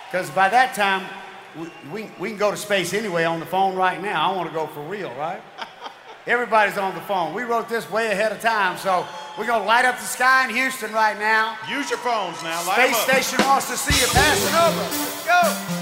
Because by that time, we can go to space anyway on the phone right now. I want to go for real, right? Everybody's on the phone. We wrote this way ahead of time, so we're going to light up the sky in Houston right now. Use your phones now. Light Space Station wants to see you. Pass it over. Go.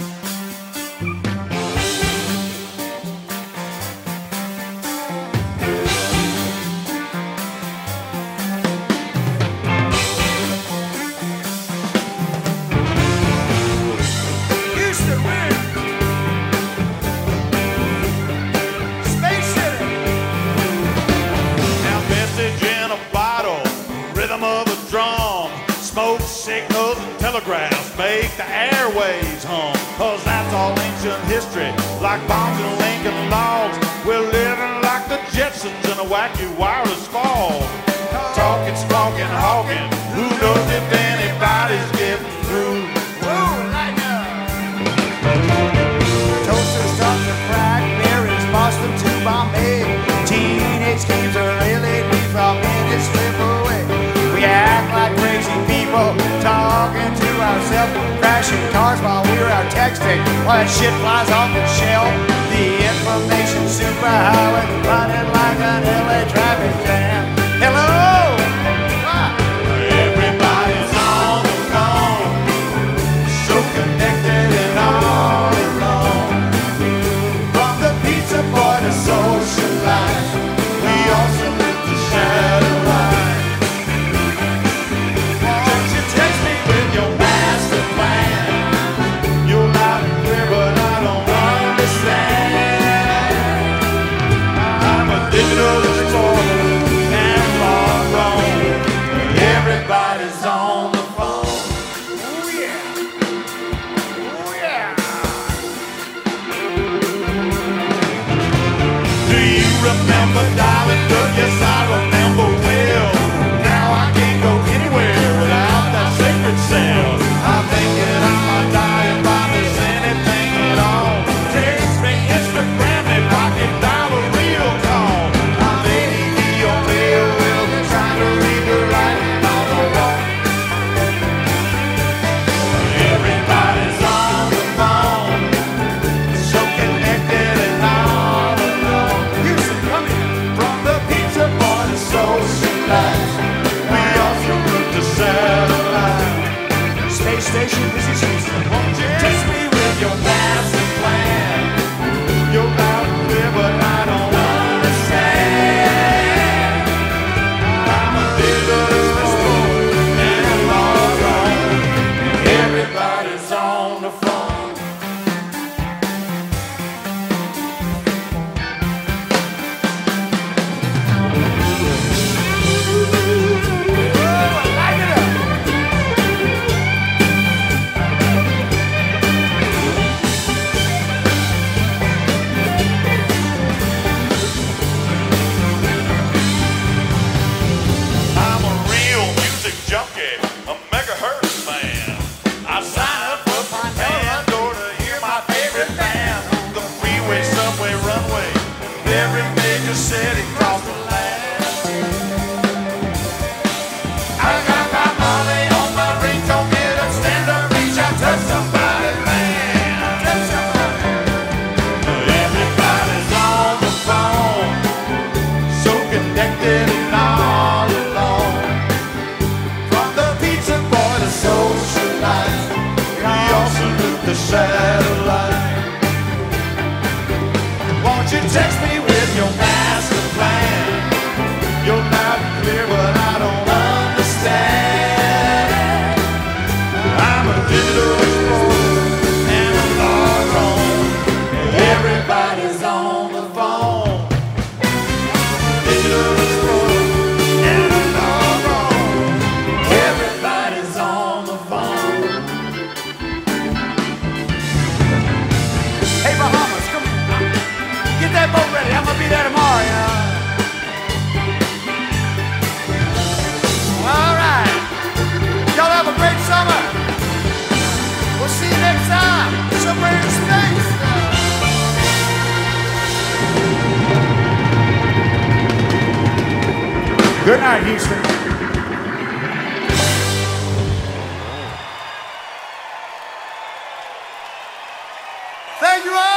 Signals and telegraphs make the airways hum, cause that's all ancient history, like bombs and Lincoln logs. We're living like the Jetsons in a wacky wireless fog. Talking, smoking, hawking, who knows if anybody's getting through. Toasters, tons of crack, berries, Boston to Bombay. Teenage schemes are really deep from minutes slip away. We act like crazy people, talking to ourselves, crashing cars while we're out texting, while that shit flies off the shelf. The information superhighway running like an LA traffic jam. Hello! Everybody's on the phone, so connected and all alone. From the pizza boy to socialize, we all salute the satellite. Everybody's on the phone. Oh yeah. Oh yeah. Do you remember Diamond Doug? Yes, I remember well. Now I can't go anywhere without that sacred cell. I'm thinking I might die if I miss anything at all. Text me, Instagram me, pocket dial a real call. I'm ADD on real will, trying to read the writing on the wall. Everybody's on the phone, so connected and all alone. Houston, come here. From the pizza boy to socialize, we all salute the satellite. Space Station, this is Houston. Won't you test me with your master plan? You're loud and clear, but I don't understand. I'm a digital sport and all wrong. Everybody's on the phone. Light it up. I'm a real music junkie, a megahertz fan. I sign up for my Pandora to hear my favorite band. The freeway, subway, runway, every major city across the land. I got my money on my ringtone, get up, stand up, reach out, touch somebody, man. Touch somebody. Everybody's on the phone, so connected and all alone. From the pizza boy to socialize, we all salute the satellite. Won't you text me with your master plan? You're loud and clear, but I don't understand. I'm a digital explorer and a log wrong. Everybody's on the phone. Digital explorer and a log wrong. Everybody's on the phone. Hey, Bahamas, come here. Get that boat ready. I'm gonna be there tomorrow, you know. All right. Y'all have a great summer. We'll see you next time. Somewhere in space. Good night, Houston. Thank you all.